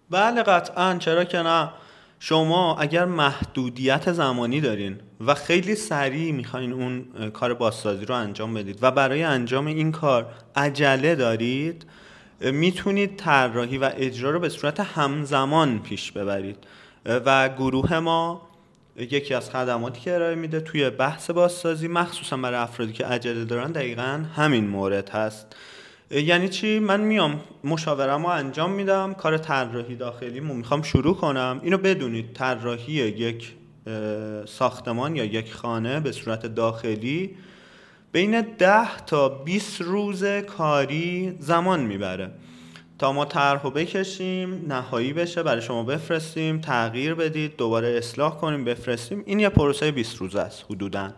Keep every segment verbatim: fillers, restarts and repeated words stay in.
بله قطعا، چرا که نه. شما اگر محدودیت زمانی دارین و خیلی سریع میخواین اون کار بازسازی رو انجام بدید و برای انجام این کار عجله دارید، میتونید طراحی و اجرا رو به صورت همزمان پیش ببرید و گروه ما یکی از خدماتی که ارائه میده توی بحث بازسازی مخصوصا برای افرادی که عجله دارن دقیقاً همین مورد هست. یعنی چی؟ من میام مشاورم رو انجام میدم، کار طراحی داخلیمو میخوام شروع کنم. اینو بدونید طراحی یک ساختمان یا یک خانه به صورت داخلی بین ده تا بیست روز کاری زمان میبره تا ما طرحو بکشیم، نهایی بشه، برای شما بفرستیم، تغییر بدید، دوباره اصلاح کنیم، بفرستیم. این یه پروسه بیست روزه است حدوداً.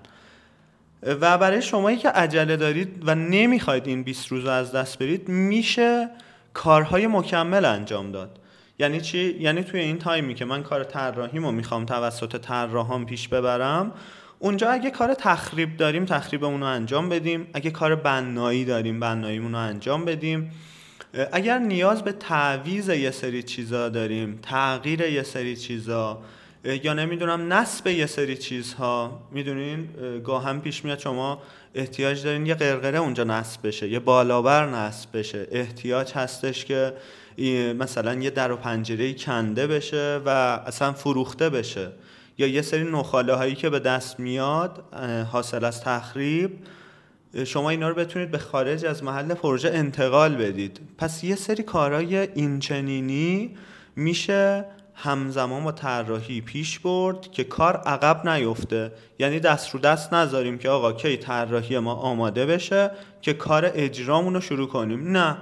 و برای شمایی که عجله دارید و نمیخواید این بیست روز از دست برید، میشه کارهای مکمل انجام داد. یعنی چی؟ یعنی توی این تایمی که من کار طراحیمو میخوام توسط طراحان پیش ببرم، اونجا اگه کار تخریب داریم تخریبمون رو انجام بدیم، اگه کار بنایی داریم بناییمون رو انجام بدیم، اگر نیاز به تعویض یه سری چیزا داریم، تغییر یه سری چیزا، یا نمیدونم نصب یه سری چیزها، میدونین گاهم پیش میاد شما احتیاج دارین یه قرقره اونجا نصب بشه، یه بالابر نصب بشه، احتیاج هستش که مثلا یه در و پنجره‌ای کنده بشه و اصلا فروخته بشه، یا یه سری نخاله هایی که به دست میاد حاصل از تخریب، شما اینا رو بتونید به خارج از محل پروژه انتقال بدید. پس یه سری کارهای اینچنینی میشه همزمان با طراحی پیش برد که کار عقب نیفته. یعنی دست رو دست نذاریم که آقا کی طراحی ما آماده بشه که کار اجرامون رو شروع کنیم. نه،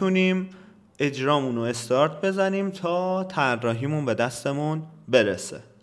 میتونیم اجرامون رو استارت بزنیم تا طراحیمون به دستمون برسه.